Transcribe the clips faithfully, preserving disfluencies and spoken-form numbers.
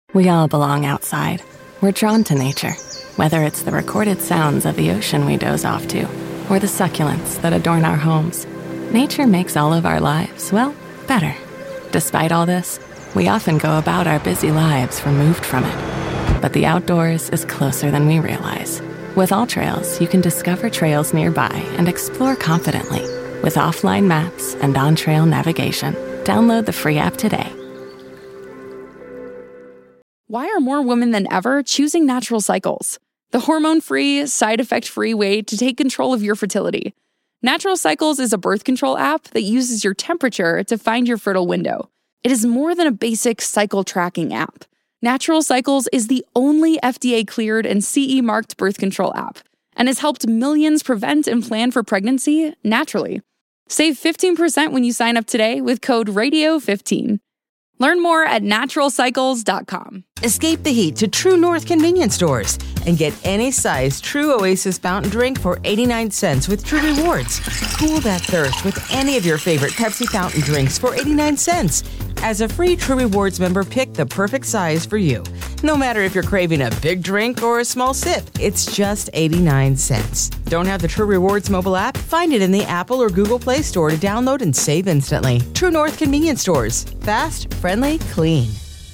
We all belong outside. We're drawn to nature, whether it's the recorded sounds of the ocean we doze off to, or the succulents that adorn our homes. Nature makes all of our lives, well, better. Despite all this, we often go about our busy lives removed from it. But the outdoors is closer than we realize. With AllTrails, you can discover trails nearby and explore confidently. With offline maps and on-trail navigation, download the free app today. Why are more women than ever choosing Natural Cycles? The hormone-free, side-effect-free way to take control of your fertility. Natural Cycles is a birth control app that uses your temperature to find your fertile window. It is more than a basic cycle tracking app. Natural Cycles is the only F D A-cleared and C E-marked birth control app and has helped millions prevent and plan for pregnancy naturally. Save fifteen percent when you sign up today with code radio fifteen. Learn more at natural cycles dot com. Escape the heat to True North convenience stores and get any size True Oasis fountain drink for eighty-nine cents with True Rewards. Cool that thirst with any of your favorite Pepsi fountain drinks for eighty-nine cents. As a free True Rewards member, pick the perfect size for you. No matter if you're craving a big drink or a small sip, it's just eighty-nine cents. Don't have the True Rewards mobile app? Find it in the Apple or Google Play Store to download and save instantly. True North convenience stores. Fast, friendly, clean.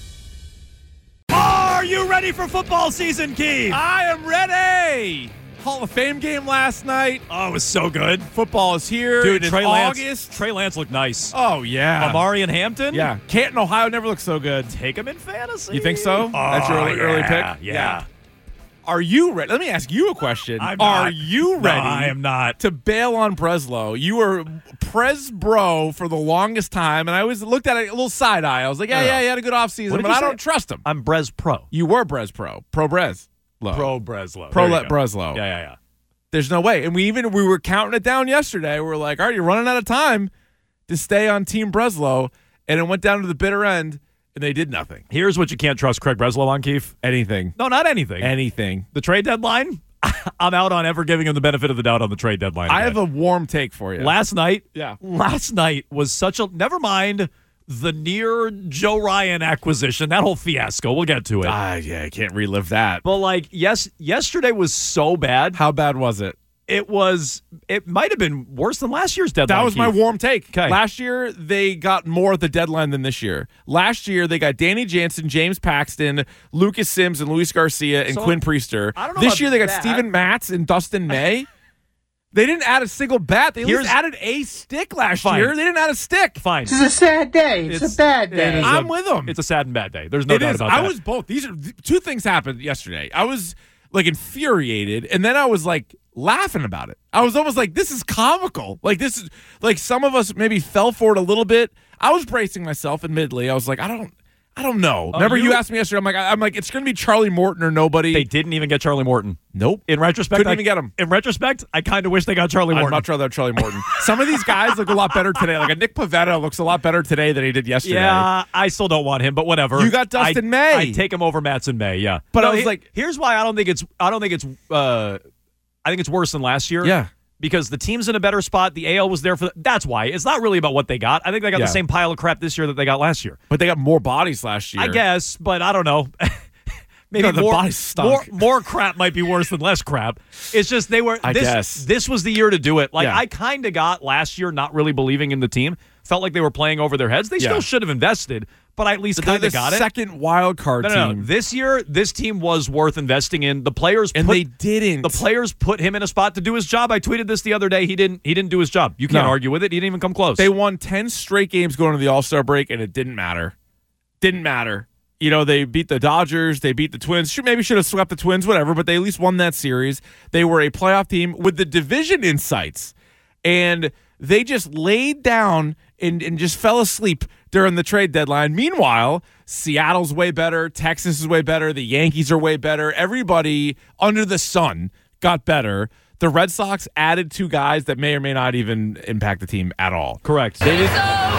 Are you ready for football season, Keith? I am ready. Hall of Fame game last night. Oh, it was so good. Football is here. Dude, it's Trey Lance, August. Trey Lance looked nice. Oh, yeah. Amari and Hampton? Yeah. Canton, Ohio never looked so good. Take him in fantasy. You think so? Oh, That's your early, yeah, early pick? Yeah. yeah. Are you ready? Let me ask you a question. I'm Are not. you ready? No, I am not. To bail on Breslow. You were Prez Bro for the longest time, and I always looked at it a little side eye. I was like, yeah, Uh, yeah, he had a good offseason, but I don't trust him. I'm Brez Pro. You were Brez Pro. Pro Brez. Pro Breslow. Pro There you let go. Breslow. Yeah, yeah, yeah. There's no way. And we even we were counting it down yesterday. We were like, all right, you're running out of time to stay on Team Breslow. And it went down to the bitter end, and they did nothing. Here's what you can't trust Craig Breslow on, Keith. Anything. No, not anything. Anything. The trade deadline, I'm out on ever giving him the benefit of the doubt on the trade deadline. I again. have a warm take for you. Last night, Yeah. last night was such a, never mind the near Joe Ryan acquisition, that whole fiasco. We'll get to it. Ah, yeah, I can't relive that. But like, yes, yesterday was so bad. How bad was it? It was, it might have been worse than last year's deadline. That was my Keith. warm take. Okay. Last year, they got more at the deadline than this year. Last year, they got Danny Jansen, James Paxton, Lucas Sims, and Luis Garcia, and So, Quinn Priester. I don't know This about year, they got that. Steven Matz and Dustin May. They didn't add a single bat. They at least Here's- added a stick last Fine. year. They didn't add a stick. Fine. This is a sad day. It's, a bad it day. is I'm a- with 'em. It's a sad and bad day. There's no It doubt is. about I that. was both. These are two things happened yesterday. I was like infuriated, and then I was like laughing about it. I was almost like, this is comical. Like this is like some of us maybe fell for it a little bit. I was bracing myself, admittedly. I was like, I don't, I don't know. Oh, Remember, you, you- asked me yesterday. I'm like, I- I'm like, it's going to be Charlie Morton or nobody. They didn't even get Charlie Morton. nope. In retrospect, Couldn't I, even get him. In retrospect, I kind of wish they got Charlie I'd Morton. much rather have Charlie Morton. Some of these guys look a lot better today. Like a Nick Pavetta looks a lot better today than he did yesterday. Yeah, I still don't want him, but whatever. You got Dustin I, May. I take him over Matson May. Yeah, But No, I was he- like- here's why I don't think it's. I don't think it's. Uh, I think it's worse than last year. Yeah. Because the team's in a better spot. The A L was there for. The, that's why. It's not really about what they got. I think they got Yeah. the same pile of crap this year that they got last year. But they got more bodies last year. I guess, but I don't know. Maybe No, the more, bodies stunk. more more crap might be worse than less crap. It's just they were. I this, guess. this was the year to do it. Like Yeah. I kind of got last year, not really believing in the team. Felt like they were playing over their heads. They Yeah. still should have invested, but I at least They're kind the of got it. second wild card No, no, no. team. This year, this team was worth investing in. The players And put, they didn't. The players put him in a spot to do his job. I tweeted this the other day. He didn't. He didn't do his job. You can't No. argue with it. He didn't even come close. They won ten straight games going to the All-Star break, and it didn't matter. Didn't matter. You know, they beat the Dodgers. They beat the Twins. Should, maybe should have swept the Twins, whatever, but they at least won that series. They were a playoff team with the division in sights. And they just laid down and, and just fell asleep during the trade deadline. Meanwhile, Seattle's way better. Texas is way better. The Yankees are way better. Everybody under the sun got better. The Red Sox added two guys that may or may not even impact the team at all. Correct. They did,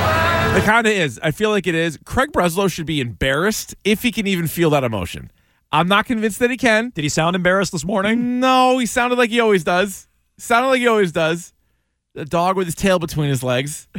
it kind of is. I feel like it is. Craig Breslow should be embarrassed if he can even feel that emotion. I'm not convinced that he can. Did he sound embarrassed this morning? No, he sounded like he always does. Sounded like he always does. The dog with his tail between his legs.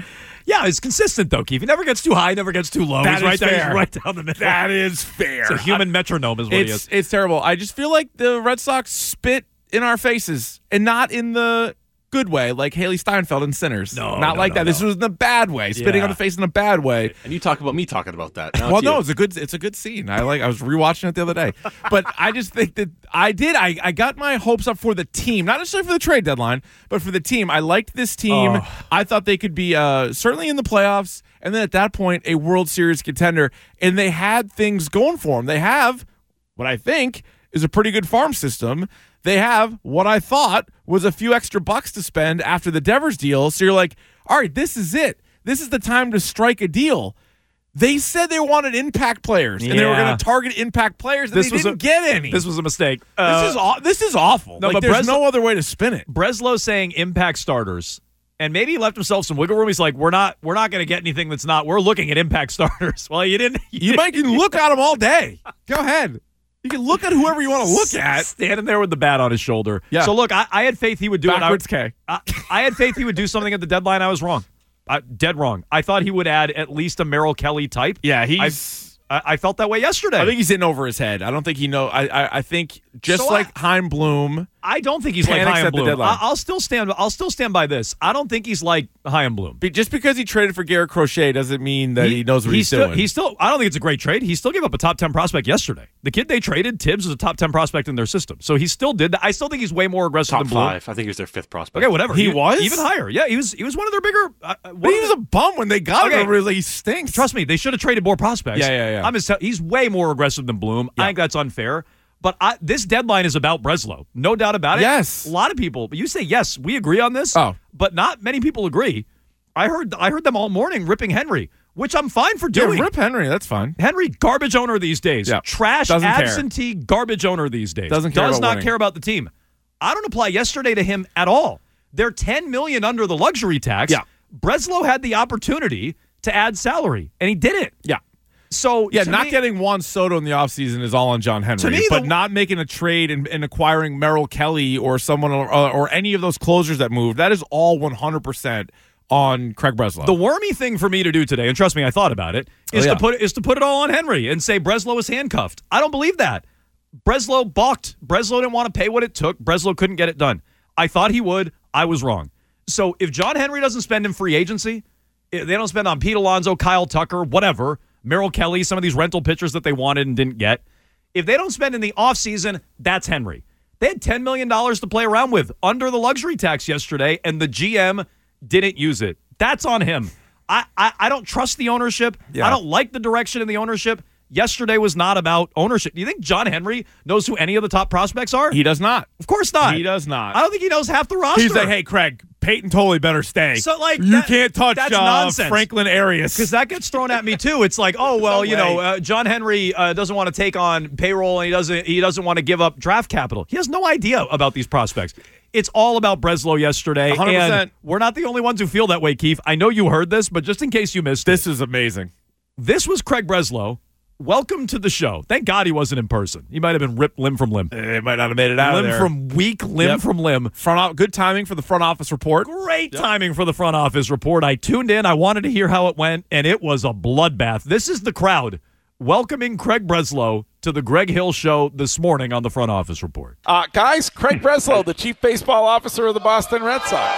Yeah, it's consistent though, Keith. He never gets too high, never gets too low. That he's is right there. fair. He's right down the middle. That is fair. It's a human metronome, is what it's, he is. It's terrible. I just feel like the Red Sox spit in our faces, and not in the good way, like Haley Steinfeld in Sinners. No, not no, like no, that. This no. was in a bad way, spitting Yeah. on the face in a bad way. And you talk about me talking about that. Now Well, it's no, you. it's a good, it's a good scene. I like. I was rewatching it the other day, but I just think that I did. I, I got my hopes up for the team, not necessarily for the trade deadline, but for the team. I liked this team. Oh. I thought they could be uh, certainly in the playoffs, and then at that point, a World Series contender. And they had things going for them. They have what I think is a pretty good farm system. They have what I thought was a few extra bucks to spend after the Devers deal. So you're like, all right, this is it. This is the time to strike a deal. They said they wanted impact players, and they were Yeah. going to target impact players, and This they was didn't a- get any. This was a mistake. Uh, this is aw- this is awful. no, like, but there's Breslow- no other way to spin it. Breslow saying impact starters, and maybe he left himself some wiggle room. He's like, we're not, we're not going to get anything that's not. We're looking at impact starters. Well, you didn't. You might can look at them all day. Go ahead. You can look at whoever you want to look at. Standing there with the bat on his shoulder. Yeah. So look, I, I had faith he would do Backwards it. K. I, I had faith he would do something at the deadline. I was wrong. I, dead wrong. I thought he would add at least a Merrill Kelly type. Yeah, I, he's. I, I felt that way yesterday. I think he's in over his head. I don't think he know. I I, I think just So like I- Chaim Bloom. I don't think he's like Panics Chaim at the Bloom. deadline. I, I'll still stand. I'll still stand by this. I don't think he's like Chaim Bloom. Be- Just because he traded for Garrett Crochet doesn't mean that he, knows what he's, still, doing. He's still. I don't think it's a great trade. He still gave up a top ten prospect yesterday. The kid they traded, Tibbs, was a top ten prospect in their system. So he still did that. I still think he's way more aggressive top than Bloom. five. I think he was their fifth prospect. Okay, whatever. He was? even higher. Yeah, he was. He was one of their bigger. Uh, one But he of was the- a bum when they got Okay. him. Really, he stinks. Trust me, they should have traded more prospects. Yeah, yeah, yeah. I'm just tell- he's way more aggressive than Bloom. I think that's unfair. But I, this deadline is about Breslow. No doubt about it. Yes. A lot of people, but you say, yes, we agree on this. Oh. But not many people agree. I heard I heard them all morning ripping Henry, which I'm fine for Yeah, doing. Rip Henry. That's fine. Henry, garbage owner these days. Yeah. Trash, Doesn't care. absentee, garbage owner these days. Doesn't care Does about not winning. care about the team. I don't apply yesterday to him at all. They're ten million dollars under the luxury tax. Yeah. Breslow had the opportunity to add salary, and he didn't. Yeah. So Yeah, to not me- getting Juan Soto in the offseason is all on John Henry. To me, but the- not making a trade and, and acquiring Merrill Kelly or someone or, or any of those closers that moved, that is all one hundred percent on Craig Breslow. The wormy thing for me to do today, and trust me, I thought about it, is Oh, yeah. to put is to put it all on Henry and say Breslow is handcuffed. I don't believe that. Breslow balked. Breslow didn't want to pay what it took. Breslow couldn't get it done. I thought he would. I was wrong. So if John Henry doesn't spend in free agency, if they don't spend on Pete Alonso, Kyle Tucker, whatever, Merrill Kelly, some of these rental pitchers that they wanted and didn't get, if they don't spend in the offseason, that's Henry. They had ten million dollars to play around with under the luxury tax yesterday, and the G M didn't use it. That's on him. I, I, I don't trust the ownership. Yeah. I don't like the direction of the ownership. Yesterday was not about ownership. Do you think John Henry knows who any of the top prospects are? he does not. Of course not. He does not. I don't think he knows half the roster. He's like, hey, Craig, Peyton totally better stay. So, like, you that- can't touch that's uh, nonsense. Franklin Arias. Because that gets thrown at me too. It's like, oh well, No you know, way. uh, John Henry uh, doesn't want to take on payroll, and he doesn't he doesn't want to give up draft capital. He has no idea about these prospects. It's all about Breslow yesterday, one hundred percent. and we're not the only ones who feel that way, Keith. I know you heard this, but just in case you missed This it, is amazing. this was Craig Breslow. Welcome to the show. Thank God he wasn't in person. He might have been ripped limb from limb, They might not have made it out limb of there. from weak, limb Yep. from limb. front o- good timing for the front office report. Great timing for the front office report. I tuned in. I wanted to hear how it went, and it was a bloodbath. This is the crowd welcoming Craig Breslow to the Greg Hill Show this morning on the front office report. Uh, guys, Craig Breslow, the chief baseball officer of the Boston Red Sox.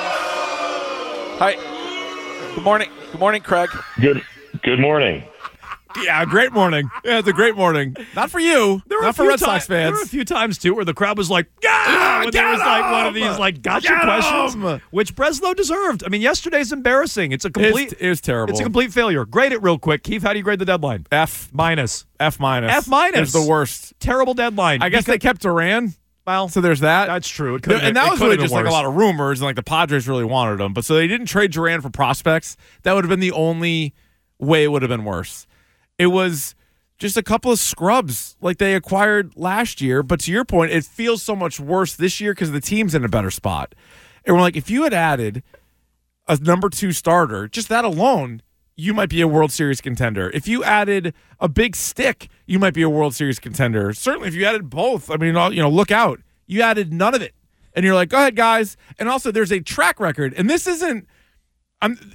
Hi. Good morning. Good morning, Craig. Good good morning. Yeah, great morning. Yeah, it's a great morning. Not for you. There were not a for few Red Sox ti- There were a fans. few times too where the crowd was like, "Yeah!" When there Get was like one of him! these like gotcha Get questions, him! which Breslow deserved. I mean, yesterday's embarrassing. It's a complete. It's- it was terrible. It's a complete failure. Grade it real quick, Keith. How do you grade the deadline? F Minus. F minus. F minus. It's the worst. Terrible deadline. I guess they kept Duran. Well, So there's that. that's true. It There- could've and been- that it was could've really been just like a worse. lot of rumors, and like the Padres really wanted him. But so they didn't trade Duran for prospects. That would have been the only way it would have been worse. It was just a couple of scrubs like they acquired last year. But to your point, it feels so much worse this year because the team's in a better spot. And we're like, if you had added a number two starter, just that alone, you might be a World Series contender. If you added a big stick, you might be a World Series contender. Certainly, if you added both, I mean, you know, look out. You added none of it, and you're like, go ahead, guys. And also, there's a track record, and this isn't. I'm.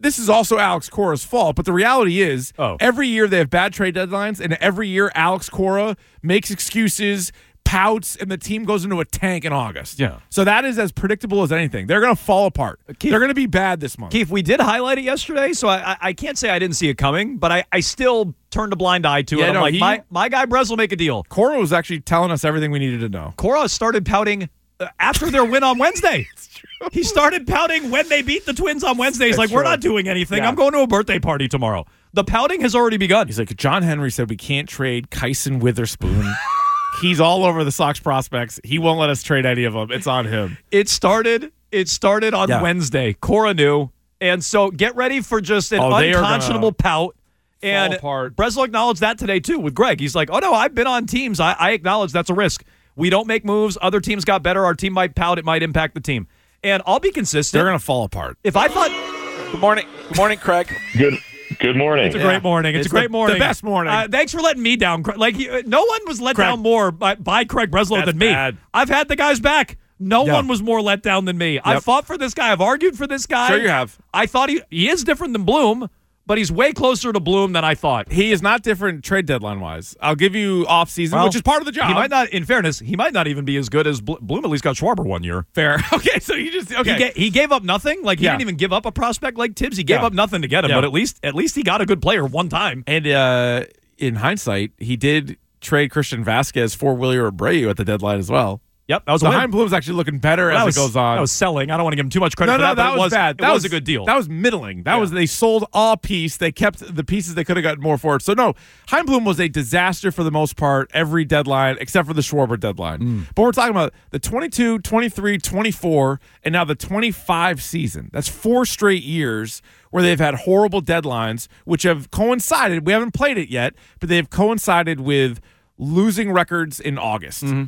this is also Alex Cora's fault, but the reality is oh. every year they have bad trade deadlines, and every year Alex Cora makes excuses, pouts, and the team goes into a tank in August. Yeah. So that is as predictable as anything. They're going to fall apart. Keith, They're going to be bad this month. Keith, we did highlight it yesterday, so I, I, I can't say I didn't see it coming, but I, I still turned a blind eye to yeah, it. I'm no, like, he, my, my guy Brez will make a deal. Cora was actually telling us everything we needed to know. Cora started pouting after their win on Wednesday. He started pouting when they beat the Twins on Wednesday. He's it's like, true. we're not doing anything. Yeah. I'm going to a birthday party tomorrow. The pouting has already begun. He's like, John Henry said we can't trade Kyson Witherspoon. He's all over the Sox prospects. He won't let us trade any of them. It's on him. It started It started on yeah. Wednesday. Cora knew. And so get ready for just an oh, unconscionable pout. And apart. Breslow acknowledged that today, too, with Greg. He's like, oh, no, I've been on teams. I, I acknowledge that's a risk. We don't make moves. Other teams got better. Our team might pout. It might impact the team. And I'll be consistent. They're going to fall apart. If I thought... Good morning. Good morning, Craig. Good Good morning. It's a great morning. It's, It's a great the, morning. The best morning. Uh, thanks for letting me down. Like he, no one was let Craig. down more by, by Craig Breslow That's than me. bad. I've had the guys back. No Yep. one was more let down than me. I Yep. fought for this guy. I've argued for this guy. Sure you have. I thought he he is different than Bloom, but he's way closer to Bloom than I thought. He is not different trade deadline wise. I'll give you off season, Well, which is part of the job. He might not. In fairness, he might not even be as good as Bl- Bloom. At least got Schwarber one year. Fair. Okay, so you just okay. He, ga- he gave up nothing. Like he Yeah. didn't even give up a prospect like Tibbs. He gave Yeah. up nothing to get him. Yeah. But at least at least he got a good player one time. And uh, in hindsight, he did trade Christian Vasquez for Wilyer Abreu at the deadline as well. Yep, that was So a win. Hein Bloom's actually looking better Well, as that was, it goes on. That was selling. I don't want to give him too much credit no, for no, that, but that it was, was bad. It That was, a good deal. That was middling. That Yeah. was they sold a piece. They kept the pieces they could have gotten more for it. So no, Hein Bloom was a disaster for the most part every deadline except for the Schwarber deadline. Mm. But we're talking about the twenty-two, twenty-three, twenty-four, and now the twenty-five season. That's four straight years where they've had horrible deadlines, which have coincided. We haven't played it yet, but they've coincided with losing records in August. Mm-hmm.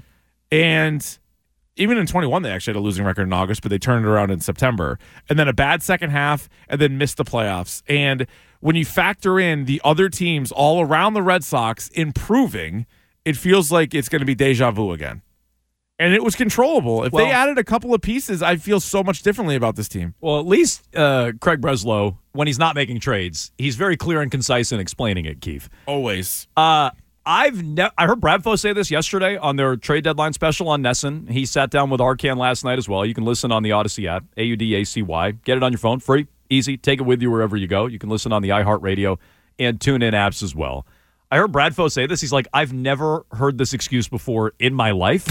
And even in twenty-one, they actually had a losing record in August, but they turned it around in September. And then a bad second half, and then missed the playoffs. And when you factor in the other teams all around the Red Sox improving, it feels like it's going to be deja vu again. And it was controllable. If Well- they added a couple of pieces, I feel so much differently about this team. Well, at least uh, Craig Breslow, when he's not making trades, he's very clear and concise in explaining it, Keith. Always. Uh, I've ne- I heard Bradfo say this yesterday on their trade deadline special on Nesson. He sat down with Arcan last night as well. You can listen on the Odyssey app, A U D A C Y. Get it on your phone, free, easy. Take it with you wherever you go. You can listen on the iHeartRadio and TuneIn apps as well. I heard Bradfo say this. He's like, I've never heard this excuse before in my life.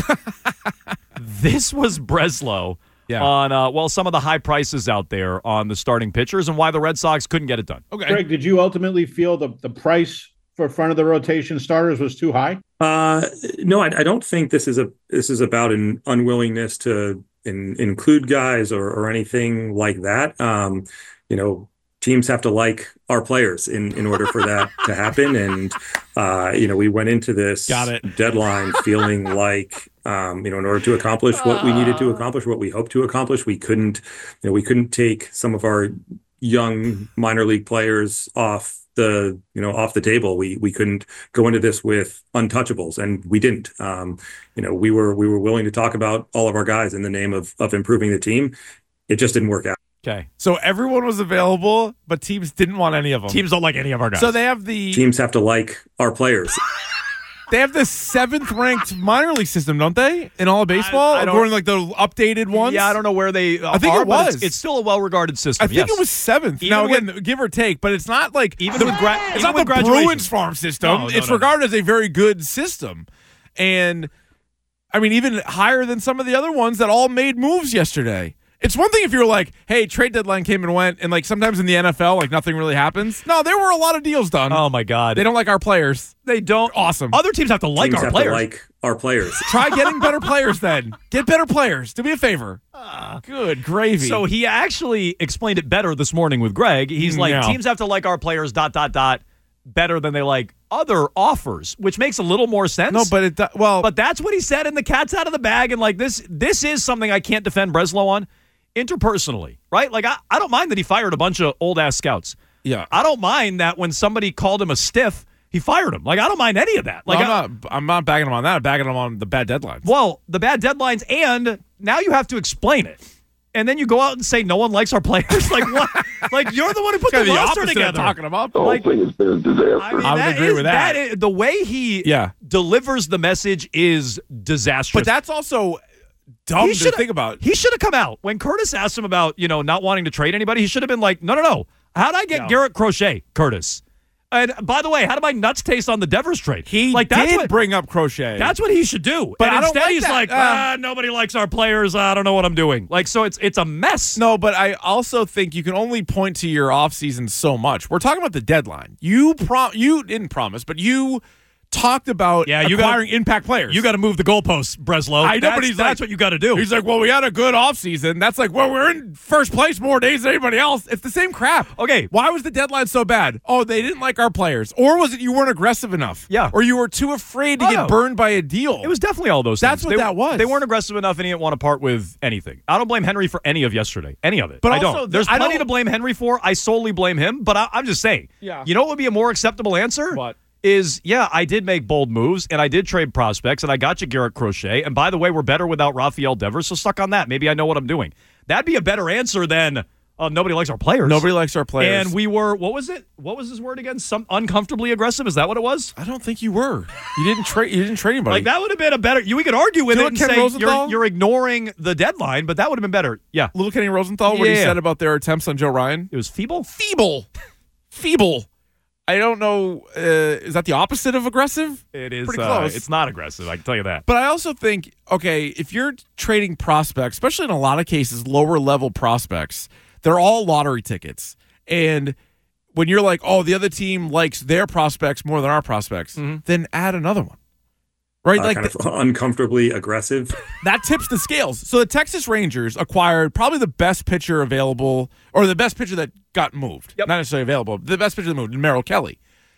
This was Breslow Yeah. on, uh, well, some of the high prices out there on the starting pitchers and why the Red Sox couldn't get it done. Okay. Greg, did you ultimately feel the, the price for front of the rotation starters was too high? Uh, no, I, I don't think this is a this is about an unwillingness to in, include guys or, or anything like that. Um, you know, teams have to like our players in, in order for that to happen. And uh, you know, we went into this Got it. deadline feeling like um, you know, in order to accomplish what we needed to accomplish, what we hoped to accomplish, we couldn't, you know, we couldn't take some of our young minor league players off the you know off the table. We we couldn't go into this with untouchables, and we didn't. Um, you know, we were we were willing to talk about all of our guys in the name of of improving the team. It just didn't work out. Okay. So everyone was available, but teams didn't want any of them. Teams don't like any of our guys. So they have the Teams have to like our players. They have the seventh ranked minor league system, don't they? In all of baseball, I- I don't- according to like the updated ones. Yeah, I don't know where they uh, I think are, it but was. It's, it's still a well-regarded system. I think yes. it was seventh. Even now with- again, give or take, but it's not like Even the, with gra- it's even not with the graduation. Bruins farm system. No, no, it's no, regarded as a very good system, and I mean even higher than some of the other ones that all made moves yesterday. It's one thing if you're like, hey, trade deadline came and went, and like sometimes in the N F L, like nothing really happens. No, there were a lot of deals done. Oh my God, They don't like our players. They don't. Awesome. Other teams have to like Teams our have players. to like our players. Try getting better players then. Get better players. Do me a favor. Good gravy. So he actually explained it better this morning with Greg. He's like, No. teams have to like our players, dot, dot, dot, better than they like other offers, which makes a little more sense. no, but it do- well, But that's what he said, and the cat's out of the bag. And like this, this is something I can't defend Breslow on interpersonally, right? Like I, I don't mind that he fired a bunch of old ass scouts. yeah. I don't mind that when somebody called him a stiff, he fired him. Like I don't mind any of that. Like Well, I- I'm not. I'm not bagging him on that. I'm bagging him on the bad deadlines. well, the bad deadlines, and now you have to explain it. and then you go out and say no one likes our players. Like what? Like you're the one who put the, the roster opposite together. I'm talking about. The whole Like- thing has been a disaster. I, mean, I would that agree is- with that. is- the way he Yeah. delivers the message is disastrous. But that's also dumb to shoulda- think about. He should have come out when Curtis asked him about, you know, not wanting to trade anybody. He should have been like, no, no, no. How'd I get No. Garrett Crochet, Curtis? And by the way, how did my nuts taste on the Devers trade? He like that's did what, bring up Crochet. That's what he should do. But and I don't instead like he's that. like, Uh, ah, nobody likes our players. I don't know what I'm doing. Like, so it's it's a mess. No, but I also think you can only point to your offseason so much. We're talking about the deadline. You prom- you didn't promise, but you talked about Yeah, you acquiring gotta- impact players. You got to move the goalposts, Breslow. I know, that's, but he's that's like- what you got to do. He's like, well, we had a good offseason. That's like, well, we're in first place more days than anybody else. It's the same crap. Okay. Why was the deadline so bad? Oh, they didn't like our players. Or was it you weren't aggressive enough? Yeah. Or you were too afraid to Oh, get no. burned by a deal. It was definitely all those That's things. what They- that was. They weren't aggressive enough and he didn't want to part with anything. I don't blame Henry for any of yesterday. Any of it. But I also, don't. There's I plenty don't- to blame Henry for. I solely blame him, but I, I'm just saying. Yeah. You know what would be a more acceptable answer? What? Is, yeah, I did make bold moves, and I did trade prospects, and I got you Garrett Crochet. And by the way, we're better without Rafael Devers, so stuck on that. Maybe I know what I'm doing. That'd be a better answer than, oh, nobody likes our players. Nobody likes our players. And we were, what was it? What was his word again? Some uncomfortably aggressive? Is that what it was? I don't think you were. You didn't trade. You didn't trade anybody. Like, that would have been a better, you, we could argue with Do you it know and Ken say Rosenthal? you're, you're ignoring the deadline, but that would have been better. Yeah. Little Kenny Rosenthal, what he Yeah. said about their attempts on Joe Ryan. It was feeble? Feeble. Feeble. I don't know. Uh, is that the opposite of aggressive? It is. Pretty Uh, close. it's not aggressive, I can tell you that. But I also think, okay, if you're trading prospects, especially in a lot of cases, lower level prospects, they're all lottery tickets. And when you're like, oh, the other team likes their prospects more than our prospects, Mm-hmm. then add another one. Right? Uh, like kind of uncomfortably aggressive. that tips the scales. So the Texas Rangers acquired probably the best pitcher available, or the best pitcher that got moved. Yep. Not necessarily available. The best pitcher that moved, Merrill Kelly.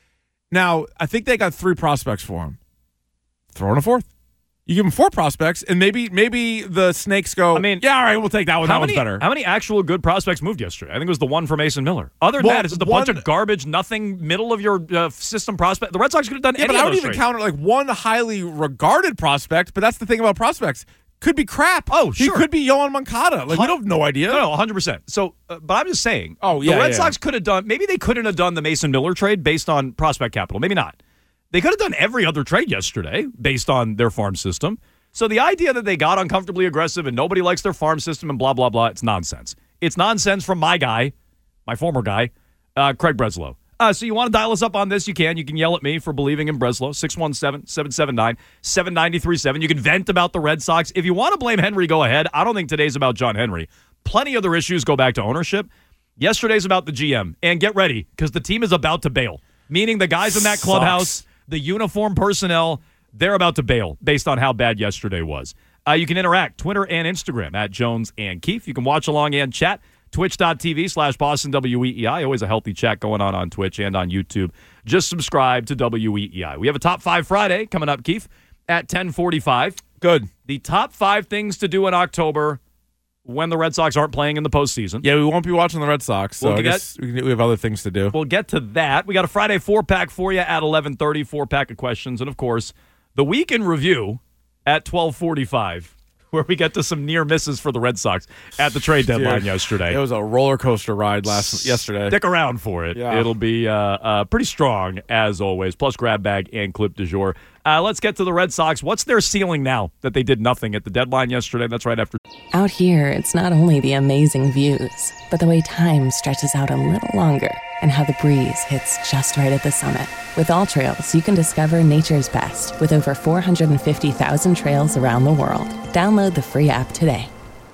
Now, I think they got three prospects for him. Throw in a fourth. You give him four prospects, and maybe maybe the Snakes go, I mean, yeah, all right, we'll take that one. How That many, one's better. how many actual good prospects moved yesterday? I think it was the one for Mason Miller. Other than Well, that, it's just a one- bunch of garbage, nothing, middle of your uh, system prospect. The Red Sox could have done Yeah, any but I of would those even trades. count it like one highly regarded prospect, but that's the thing about prospects. Could be crap. Oh, He sure. could be Yohan Moncada. Like, we don't have no idea. No, no, one hundred percent. So, uh, but I'm just saying. Oh, yeah, the Red yeah. Sox could have done. Maybe they couldn't have done the Mason Miller trade based on prospect capital. Maybe not. They could have done every other trade yesterday based on their farm system. So the idea that they got uncomfortably aggressive and nobody likes their farm system and blah blah blah, it's nonsense. It's nonsense from my guy, my former guy, uh, Craig Breslow. Uh, so you want to dial us up on this? You can. You can yell at me for believing in Breslow. six one seven, seven seven nine, seven nine three seven. You can vent about the Red Sox. If you want to blame Henry, go ahead. I don't think today's about John Henry. Plenty other issues go back to ownership. Yesterday's about the G M. And get ready, because the team is about to bail. Meaning the guys in that clubhouse, Sucks. the uniform personnel, they're about to bail based on how bad yesterday was. Uh, you can interact Twitter and Instagram at Jones and Keefe. You can watch along and chat. Twitch.tv slash Boston W E E I. Always a healthy chat going on on Twitch and on YouTube. Just subscribe to W E E I. We have a Top five Friday coming up, Keefe, at ten forty-five. Good. The top five things to do in October when the Red Sox aren't playing in the postseason. Yeah, we won't be watching the Red Sox, so We'll I get- guess we we have other things to do. We'll get to that. We got a Friday four-pack for you at eleven thirty, four-pack of questions. And, of course, the Week in Review at twelve forty-five, where we get to some near misses for the Red Sox at the trade deadline Dude, yesterday. It was a roller coaster ride last yesterday. Stick around for it. Yeah. It'll be uh, uh, pretty strong, as always, plus grab bag and clip du jour. Uh, let's get to the Red Sox. What's their ceiling now that they did nothing at the deadline yesterday? That's right after. Out here, it's not only the amazing views, but the way time stretches out a little longer and how the breeze hits just right at the summit. With All Trails, you can discover nature's best with over four hundred fifty thousand trails around the world. Download the free app today.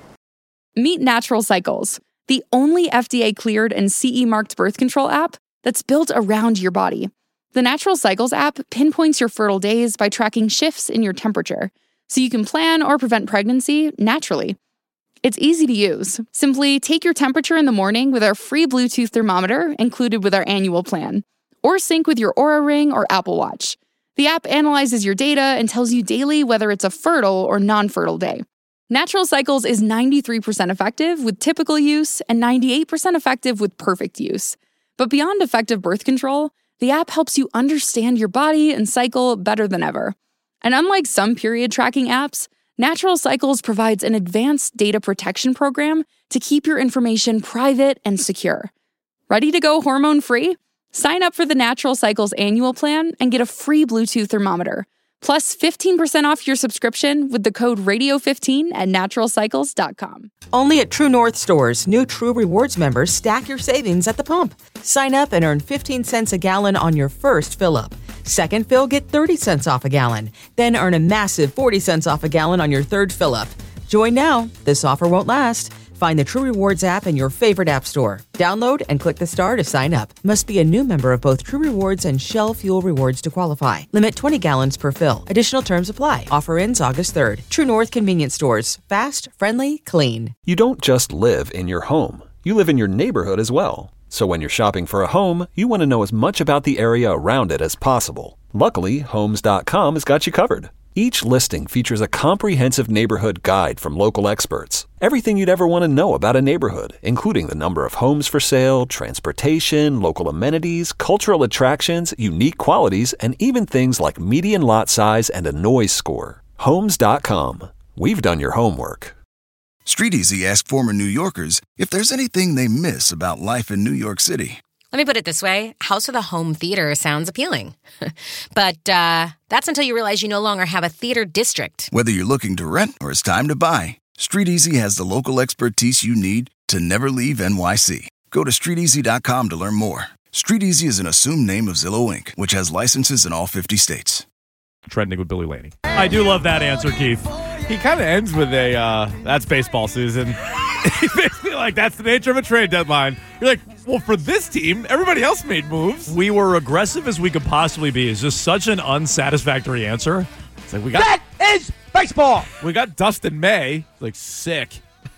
Meet Natural Cycles, the only F D A-cleared and C E-marked birth control app that's built around your body. The Natural Cycles app pinpoints your fertile days by tracking shifts in your temperature, so you can plan or prevent pregnancy naturally. It's easy to use. Simply take your temperature in the morning with our free Bluetooth thermometer included with our annual plan, or sync with your Oura Ring or Apple Watch. The app analyzes your data and tells you daily whether it's a fertile or non-fertile day. Natural Cycles is ninety-three percent effective with typical use and ninety-eight percent effective with perfect use. But beyond effective birth control, the app helps you understand your body and cycle better than ever. And unlike some period tracking apps, Natural Cycles provides an advanced data protection program to keep your information private and secure. Ready to go hormone-free? Sign up for the Natural Cycles annual plan and get a free Bluetooth thermometer, plus fifteen percent off your subscription with the code radio fifteen at natural cycles dot com. Only at True North stores, new True Rewards members stack your savings at the pump. Sign up and earn fifteen cents a gallon on your first fill-up. Second fill, get thirty cents off a gallon. Then earn a massive forty cents off a gallon on your third fill-up. Join now. This offer won't last. Find the True Rewards app in your favorite app store. Download and click the star to sign up. Must be a new member of both True Rewards and Shell Fuel Rewards to qualify. Limit twenty gallons per fill. Additional terms apply. Offer ends August third. True North Convenience Stores. Fast, friendly, clean. You don't just live in your home. You live in your neighborhood as well. So when you're shopping for a home, you want to know as much about the area around it as possible. Luckily, Homes dot com has got you covered. Each listing features a comprehensive neighborhood guide from local experts. Everything you'd ever want to know about a neighborhood, including the number of homes for sale, transportation, local amenities, cultural attractions, unique qualities, and even things like median lot size and a noise score. Homes dot com. We've done your homework. StreetEasy asked former New Yorkers if there's anything they miss about life in New York City. Let me put it this way. House of the Home Theater sounds appealing. But uh, that's until you realize you no longer have a theater district. Whether you're looking to rent or it's time to buy, StreetEasy has the local expertise you need to never leave N Y C. Go to street easy dot com to learn more. StreetEasy is an assumed name of Zillow Incorporated, which has licenses in all fifty states. Trending with Billy Laney. I do love that answer, Keith. He kind of ends with a, uh, that's baseball, Susan. He's basically like, that's the nature of a trade deadline. You're like, well, for this team, everybody else made moves. We were aggressive as we could possibly be. It's just such an unsatisfactory answer. It's like, we got that is baseball. We got Dustin May. Like, sick.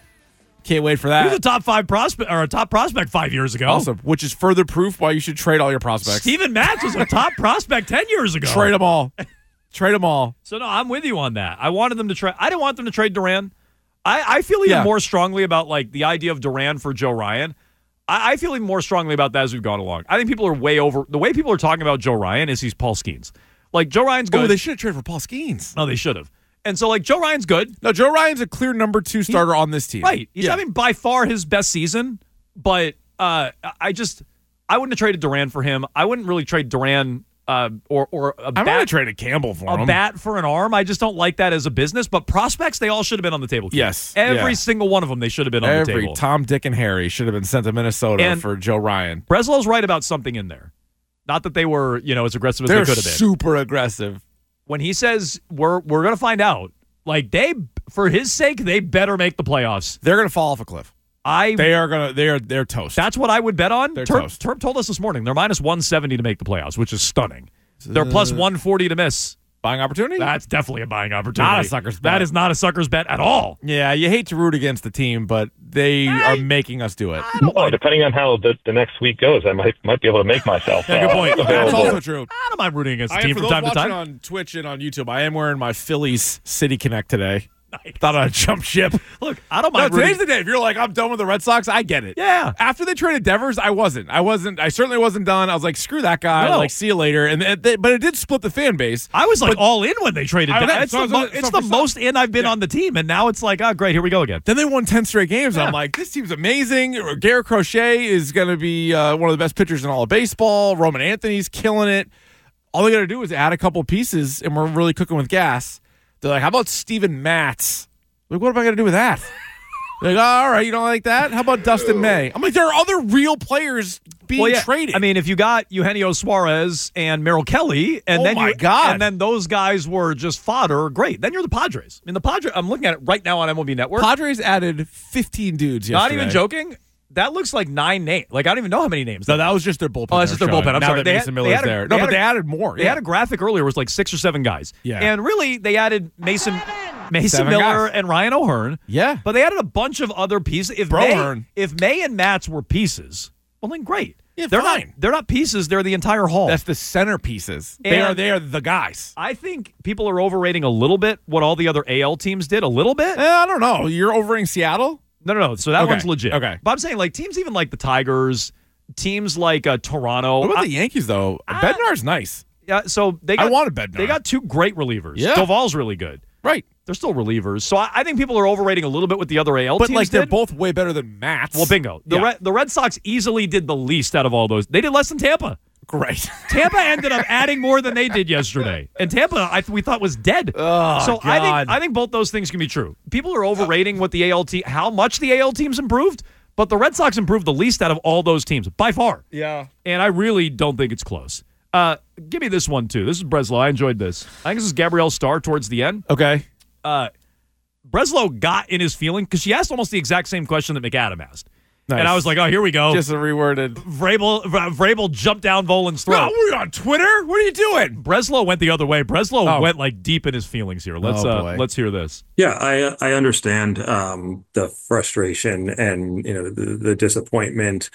Can't wait for that. He was a top five prospect or a top prospect five years ago. Awesome. Which is further proof why you should trade all your prospects. Steven Matz was a top prospect ten years ago. Trade them all. Trade them all. So, no, I'm with you on that. I wanted them to trade. I didn't want them to trade Duran. I, I feel even Yeah. more strongly about like the idea of Duran for Joe Ryan. I, I feel even more strongly about that as we've gone along. I think people are way over. The way people are talking about Joe Ryan is he's Paul Skeens. Like, Joe Ryan's good. Oh, they should have traded for Paul Skeens. No, they should have. And so, like, Joe Ryan's good. No, Joe Ryan's a clear number two starter on this team. Right. He's Yeah. having by far his best season, but uh, I just, I wouldn't have traded Duran for him. I wouldn't really trade Duran uh, or, or a I bat. might have traded Campbell for a him. bat for an arm. I just don't like that as a business. But prospects, they all should have been on the table. Keith. Yes. Every Yeah. single one of them, they should have been on the Every table. Tom, Dick, and Harry should have been sent to Minnesota And for Joe Ryan. Breslow's right about something in there. Not that they were, you know, as aggressive as They're they could have been. super aggressive. When he says we're we're gonna find out, like they, for his sake, they better make the playoffs. They're going to fall off a cliff. I They are going to. They are. They're toast. That's what I would bet on. They're Terp, toast. Terp told us this morning they're minus one seventy to make the playoffs, which is stunning. They're plus one forty to miss. Buying opportunity? That's definitely a buying opportunity. Not a sucker's bet. That is not a sucker's bet at all. Yeah, you hate to root against the team, but they are making us do it. Well, depending on how the, the next week goes, I might might be able to make myself. Yeah, good uh, point. That's available. also true. I don't mind rooting against the I team am, for from those time to watching time. on Twitch and on YouTube, I am wearing my Phillies City Connect today. Nice. Thought I'd jump ship. Look, I don't No, mind today's rooting. the day. If you're like, I'm done with the Red Sox, I get it. Yeah. After they traded Devers, I wasn't. I wasn't. I certainly wasn't done. I was like, screw that guy. No. Like, see you later. And it, they, but it did split the fan base. I was like But- all in when they traded. I Devers. know. It's So- the, so- mo- so it's for the some- most in I've been Yeah. on the team, and now it's like, oh, great, here we go again. Then they won ten straight games. And I'm like, this team's amazing. Garrett Crochet is going to be uh, one of the best pitchers in all of baseball. Roman Anthony's killing it. All they got to do is add a couple pieces, and we're really cooking with gas. They're like, how about Steven Matz? Like, what am I going to do with that? They're like, oh, all right, you don't like that? How about Dustin May? I'm like, there are other real players being Well, yeah, traded. I mean, if you got Eugenio Suarez and Merrill Kelly, and Oh then my you, God. and then those guys were just fodder, great. Then you're the Padres. I mean, the Padres. I'm looking at it right now on M L B Network. Padres added fifteen dudes Not yesterday. even joking. That looks like nine names. Like I don't even know how many names. No, that that was. was just their bullpen. Oh, that's they just their were bullpen. showing. I'm now sorry. that They had- Mason they Miller's had a- there. they No, had but they a- added more. They yeah. had a graphic earlier. It was like six or seven guys. Yeah. And really, they added Mason, Mason Seven Miller, guys. and Ryan O'Hearn. Yeah. But they added a bunch of other pieces. If Brohern. May, if May and Matz were pieces, well then great. Yeah, they're fine. not. They're not pieces. They're the entire haul. That's the centerpieces. They And- are. They are the guys. I think people are overrating a little bit what all the other A L teams did. A little bit. Eh, I don't know. You're overing Seattle. No, no, no. So that Okay. one's legit. Okay. But I'm saying like teams even like the Tigers, teams like uh, Toronto. What about I- the Yankees though? Bednar's nice. Yeah. So they got. I wanted Bednar. They got two great relievers. Yeah. Doval's really good. Right. They're still relievers. So I, I think people are overrating a little bit what the other A L But teams like they're did. both way better than Matt's. Well, bingo. The, Yeah. Red, the Red Sox easily did the least out of all those. They did less than Tampa. Great. Tampa ended up adding more than they did yesterday, and Tampa I th- we thought was dead. Oh, so I God. think I think both those things can be true. People are overrating what the A L team, how much the A L teams improved, but the Red Sox improved the least out of all those teams by far. Yeah. And I really don't think it's close. Uh, give me this one too. This is Breslow. I enjoyed this. I think this is Gabrielle Starr towards the end. Okay. Uh, Breslow got in his feeling because she asked almost the exact same question that McAdam asked. Nice. And I was like, oh, here we go. Just a reworded. Vrabel, Vrabel jumped down Volan's throat. No, we're on Twitter. What are you doing? Breslow went the other way. Breslow Oh. went like deep in his feelings here. Let's Oh, uh, boy. let's hear this. Yeah, I I understand um, the frustration and you know the, the disappointment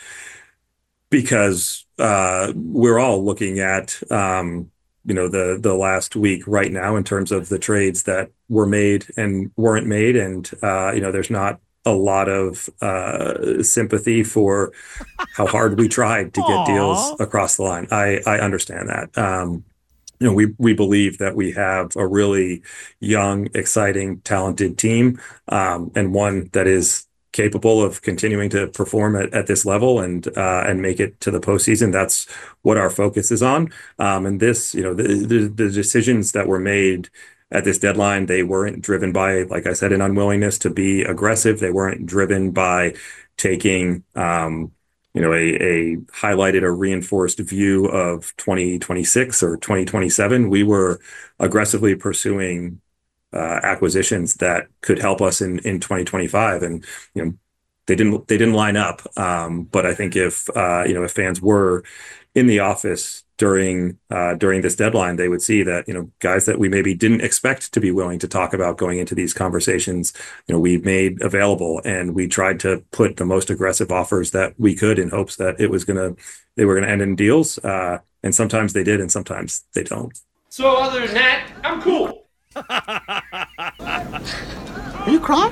because uh, we're all looking at um, you know the the last week right now in terms of the trades that were made and weren't made, and uh, you know there's not a lot of uh, sympathy for how hard we tried to get deals across the line. I I understand that. Um, You know, we we believe that we have a really young, exciting, talented team, um, and one that is capable of continuing to perform at, at this level and uh, and make it to the postseason. That's what our focus is on. Um, and this, you know, the, the the decisions that were made at this deadline, they weren't driven by, like I said, an unwillingness to be aggressive. They weren't driven by taking um, you know, a, a highlighted or reinforced view of twenty twenty-six or twenty twenty-seven. We were aggressively pursuing uh, acquisitions that could help us in, in twenty twenty-five. And, you know, they didn't, they didn't line up. Um, but I think if, uh, you know, if fans were in the office during, uh, during this deadline, they would see that, you know, guys that we maybe didn't expect to be willing to talk about going into these conversations, you know, we made available, and we tried to put the most aggressive offers that we could in hopes that it was going to, they were going to end in deals. Uh, and sometimes they did, and sometimes they don't. So other than that, I'm cool. Are you crying?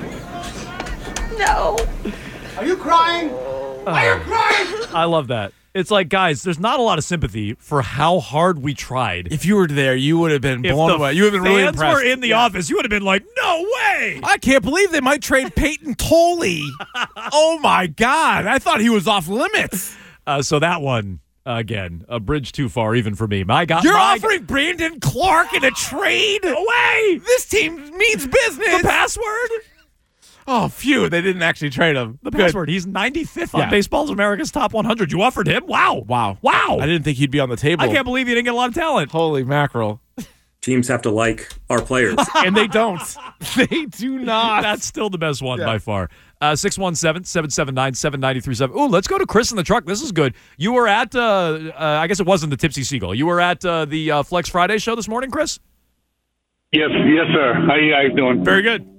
No. Are you crying? Are you crying? I love that. It's like, guys, there's not a lot of sympathy for how hard we tried. If you were there, you would have been If blown the away. You would have been really fans impressed. were in the office, you would have been like, no way. I can't believe they might trade Peyton Tolley. Oh, my God. I thought he was off limits. Uh, so that one, again, a bridge too far even for me. My God. You're my offering Brandon Clark in a trade? Away. This team means business. The password? Oh, phew. They didn't actually trade him. The Good. password. He's ninety-fifth on Yeah. Baseball's America's Top one hundred. You offered him? Wow. Wow. Wow. I didn't think he'd be on the table. I can't believe you didn't get a lot of talent. Holy mackerel. Teams have to like our players. And they don't. They do not. That's still the best one Yeah. by far. Uh, six one seven, seven seven nine, seven nine three seven. Ooh, let's go to Chris in the truck. This is good. You were at, uh, uh, I guess it wasn't the Tipsy Seagull. You were at uh, the uh, Flex Friday show this morning, Chris? Yes, yes, sir. How you guys doing? Very good.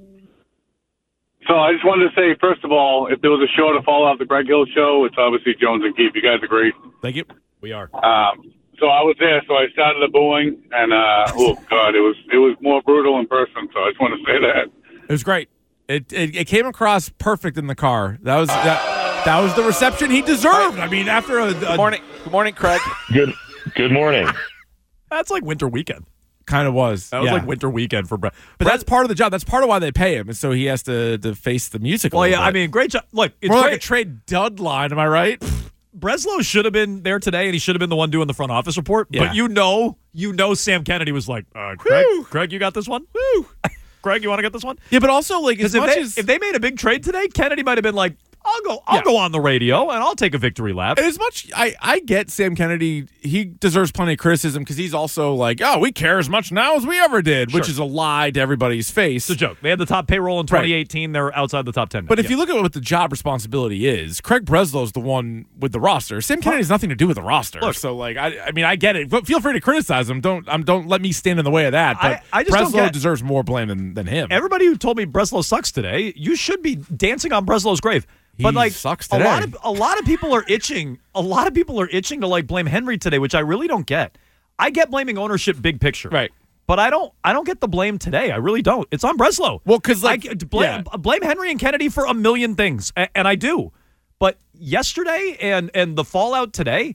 So I just wanted to say, first of all, if there was a show to follow off the Greg Hill show, it's obviously Jones and Keefe. You guys are great. Thank you. We are. Um, so I was there, so I started the booing, and uh, oh god, it was it was more brutal in person. So I just want to say that. It was great. It, it it came across perfect in the car. That was that that was the reception he deserved. I mean, after a, a Good morning. Good morning, Craig. Good good morning. That's like winter weekend. kind of was. That was yeah. like winter weekend for Brett. But that's part of the job. That's part of why they pay him, and so he has to to face the music. a Well, little yeah, I bit. mean, great job. Look, it's more great. like a trade deadline. Am I right? Breslow should have been there today, and he should have been the one doing the front office report. Yeah. But you know, you know, Sam Kennedy was like, uh, Craig, Craig, you got this one? Woo. Craig, you want to get this one? Yeah, but also like as if much they, as if they made a big trade today, Kennedy might have been like, I'll go, I'll Yeah. go on the radio and I'll take a victory lap. And as much I, I get Sam Kennedy, he deserves plenty of criticism because he's also like, oh, we care as much now as we ever did, which Sure. is a lie to everybody's face. It's a joke. They had the top payroll in twenty eighteen. They're outside the top ten now. But if Yeah. you look at what the job responsibility is, Craig Breslow's the one with the roster. Sam Kennedy has nothing to do with the roster. Look. so, like, I, I mean, I get it. But feel free to criticize him. Don't, um, don't let me stand in the way of that. But I- I just don't Breslow get- deserves more blame than, than him. Everybody who told me Breslow sucks today, you should be dancing on Breslow's grave. But He like sucks a lot today. of a lot of people are itching. A lot of people are itching to like blame Henry today, which I really don't get. I get blaming ownership big picture. Right. But I don't I don't get the blame today. I really don't. It's on Breslow. Well, because like, I blame, blame Henry and Kennedy for a million things, and, and I do. But yesterday and and the fallout today,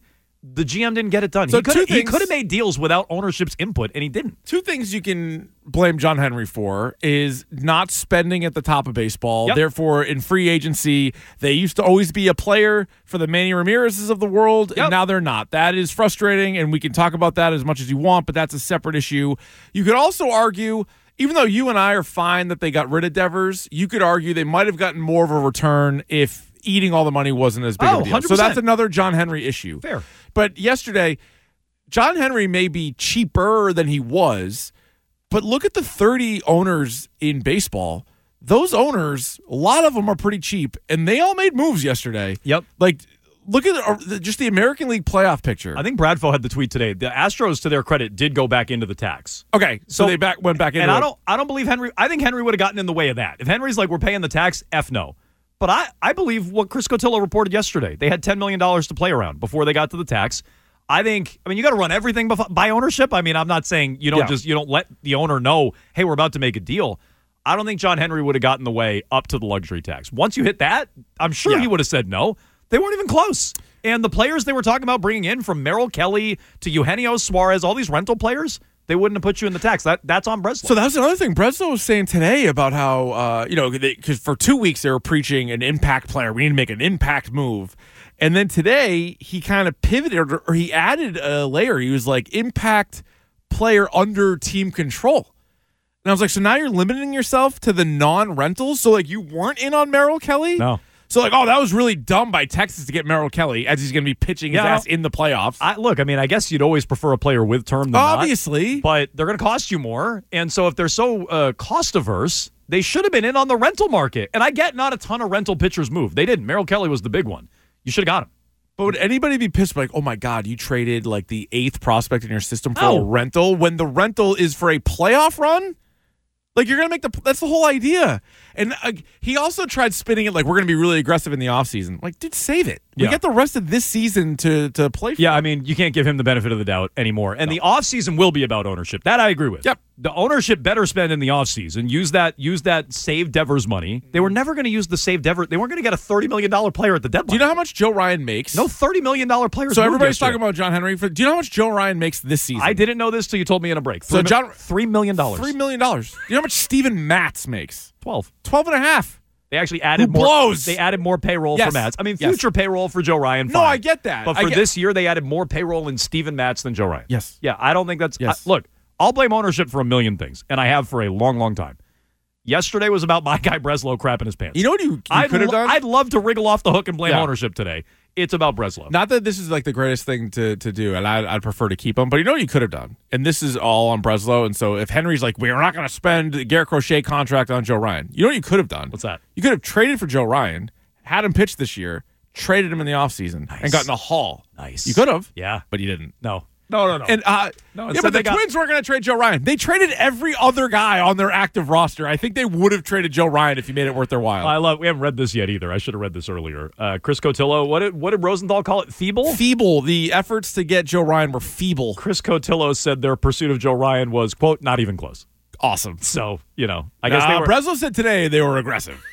the G M didn't get it done. So he could two have he things- could have made deals without ownership's input, and he didn't. Two things you can blame John Henry for is not spending at the top of baseball. Yep. Therefore, in free agency, they used to always be a player for the Manny Ramirez's of the world, Yep. and now they're not. That is frustrating, and we can talk about that as much as you want, but that's a separate issue. You could also argue, even though you and I are fine that they got rid of Devers, you could argue they might have gotten more of a return if eating all the money wasn't as big Oh, of a deal. one hundred So percent. that's another John Henry issue. Fair. But yesterday, John Henry may be cheaper than he was, but look at the thirty owners in baseball. Those owners, a lot of them are pretty cheap, and they all made moves yesterday. Yep. Like, look at uh, the, just the American League playoff picture. I think Bradfo had the tweet today. The Astros, to their credit, did go back into the tax. Okay, so, So- they back went back into And I it. don't I don't believe Henry I think Henry would have gotten in the way of that. If Henry's like, we're paying the tax, F no. But I, I believe what Chris Cotillo reported yesterday. They had ten million dollars to play around before they got to the tax. I think, I mean, you got to run everything bef- by ownership. I mean, I'm not saying you don't Yeah. just, you don't let the owner know, hey, we're about to make a deal. I don't think John Henry would have gotten the way up to the luxury tax. Once you hit that, I'm sure Yeah. he would have said no. They weren't even close. And the players they were talking about bringing in, from Merrill Kelly to Eugenio Suarez, all these rental players, they wouldn't have put you in the tax. That That's on Breslow. So that's another thing. Breslow was saying today about how, uh, you know, because for two weeks they were preaching an impact player. We need to make an impact move. And then today he kind of pivoted or, or he added a layer. He was like, impact player under team control. And I was like, so now you're limiting yourself to the non-rentals? So, like, you weren't in on Merrill Kelly? No. So, like, oh, that was really dumb by Texas to get Merrill Kelly as he's going to be pitching his Yeah, ass in the playoffs. I, look, I mean, I guess you'd always prefer a player with term than not. Obviously. But they're going to cost you more. And so if they're so uh, cost averse, they should have been in on the rental market. And I get not a ton of rental pitchers move. They didn't. Merrill Kelly was the big one. You should have got him. But would anybody be pissed like, oh my God, you traded like the eighth prospect in your system for No. a rental when the rental is for a playoff run? Like, you're going to make the, that's the whole idea. And uh, he also tried spinning it like, we're going to be really aggressive in the offseason. Like, dude, save it. We Yeah. get the rest of this season to, to play for. Yeah, I mean, you can't give him the benefit of the doubt anymore. And the offseason will be about ownership. That I agree with. Yep. The ownership better spend in the offseason. Use that use that save Devers money. They were never going to use the save Devers. They weren't going to get a thirty million dollars player at the deadline. Do you know how much Joe Ryan makes? No thirty million dollars players. So moved everybody's yesterday. talking about John Henry. For, do you know how much Joe Ryan makes this season? I didn't know this till you told me in a break. So Three, John- three million dollars. Three million dollars. Do you know how much Steven Matz makes? Twelve. Twelve and a half. They actually added Who more. blows? They added more payroll Yes. for Matz. I mean, Yes. future payroll for Joe Ryan. No, fine. I get that. But I for get- this year, they added more payroll in Steven Matz than Joe Ryan. Yes. Yeah, I don't think that's. Yes. I- look, I'll blame ownership for a million things, and I have for a long, long time. Yesterday was about my guy Breslow crapping his pants. You know what you, you I'd could have lo- done? I'd love to wriggle off the hook and blame Yeah. ownership today. It's about Breslow. Not that this is like the greatest thing to, to do, and I'd, I'd prefer to keep him, but you know what you could have done? And this is all on Breslow, and so if Henry's like, we're not going to spend the Garrett Crochet contract on Joe Ryan, you know what you could have done? What's that? You could have traded for Joe Ryan, had him pitch this year, traded him in the offseason, Nice. and gotten a haul. Nice. You could have. Yeah. But you didn't. No. No, no, no. And uh, No, yeah, instead but the they got- Twins weren't going to trade Joe Ryan. They traded every other guy on their active roster. I think they would have traded Joe Ryan if you made it worth their while. I love. We haven't read this yet either. I should have read this earlier. Uh, Chris Cotillo. What did what did Rosenthal call it? Feeble. Feeble. The efforts to get Joe Ryan were feeble. Chris Cotillo said their pursuit of Joe Ryan was, quote, not even close. Awesome. So, you know, I I guess they were Breslow said today they were aggressive.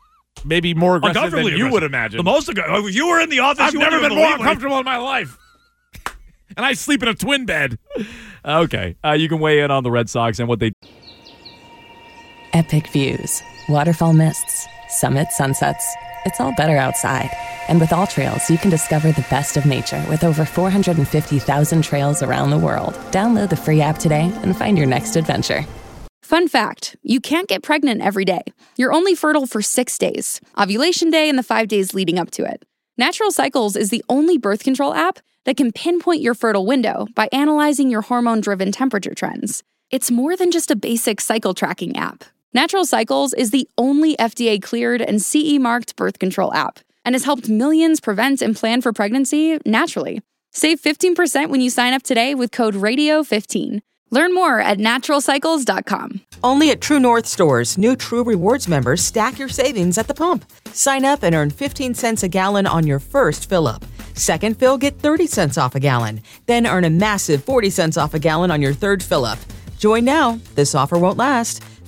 Maybe more aggressive than uncomfortably you aggressive. would imagine. The most aggressive. If you were in the office, I've you never wouldn't been even more believe what he- uncomfortable in my life. And I sleep in a twin bed. Okay. Uh, you can weigh in on the Red Sox and what they. Epic views, waterfall mists, summit sunsets. It's all better outside. And with All Trails, you can discover the best of nature with over four hundred fifty thousand trails around the world. Download the free app today and find your next adventure. Fun fact, you can't get pregnant every day. You're only fertile for six days, ovulation day and the five days leading up to it. Natural Cycles is the only birth control app that can pinpoint your fertile window by analyzing your hormone-driven temperature trends. It's more than just a basic cycle tracking app. Natural Cycles is the only F D A-cleared and C E-marked birth control app and has helped millions prevent and plan for pregnancy naturally. Save fifteen percent when you sign up today with code radio fifteen. Learn more at natural cycles dot com. Only at True North stores, new True Rewards members stack your savings at the pump. Sign up and earn fifteen cents a gallon on your first fill-up. Second fill, get thirty cents off a gallon. Then earn a massive forty cents off a gallon on your third fill-up. Join now. This offer won't last.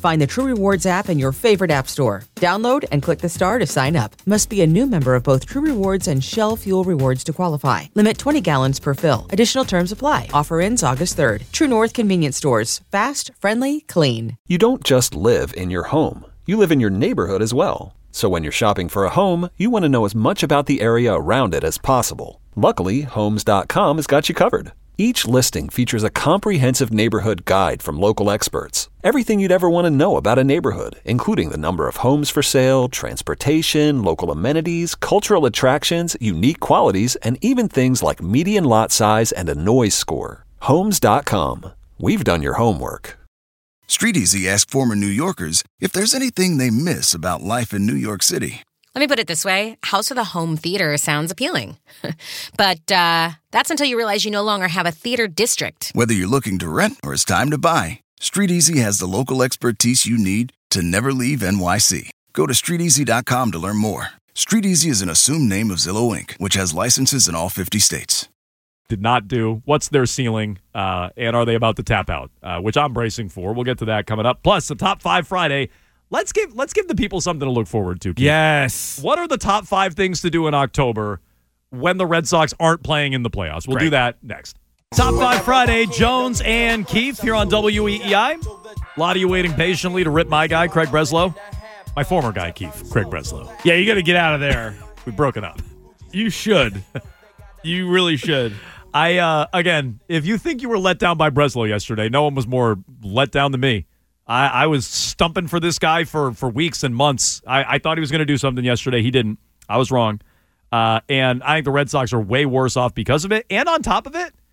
Find the True Rewards app in your favorite app store. Download and click the star to sign up. Must be a new member of both True Rewards and Shell Fuel Rewards to qualify. Limit twenty gallons per fill. Additional terms apply. Offer ends August third. True North Convenience Stores. Fast, friendly, clean. You don't just live in your home. You live in your neighborhood as well. So when you're shopping for a home, you want to know as much about the area around it as possible. Luckily, Homes dot com has got you covered. Each listing features a comprehensive neighborhood guide from local experts. Everything you'd ever want to know about a neighborhood, including the number of homes for sale, transportation, local amenities, cultural attractions, unique qualities, and even things like median lot size and a noise score. Homes dot com. We've done your homework. StreetEasy asked former New Yorkers if there's anything they miss about life in New York City. Let me put it this way. House of the Home Theater sounds appealing. But uh, that's until you realize you no longer have a theater district. Whether you're looking to rent or it's time to buy, StreetEasy has the local expertise you need to never leave N Y C. Go to street easy dot com to learn more. StreetEasy is an assumed name of Zillow Incorporated, which has licenses in all fifty states. Did not do. What's their ceiling? Uh, and are they about to tap out? Uh, which I'm bracing for. We'll get to that coming up. Plus, the Top five Friday. Let's give let's give the people something to look forward to, Keith. Yes. What are the top five things to do in October when the Red Sox aren't playing in the playoffs? We'll Great. do that next. Top five Friday, Jones and Keith here on W E E I. A lot of you waiting patiently to rip my guy, Craig Breslow. My former guy, Keith, Craig Breslow. Yeah, you got to get out of there. We've broken up. You should. You really should. I, uh, again, if you think you were let down by Breslow yesterday, no one was more let down than me. I, I was stumping for this guy for, for weeks and months. I, I thought he was going to do something yesterday. He didn't. I was wrong. Uh, and I think the Red Sox are way worse off because of it. And on top of it,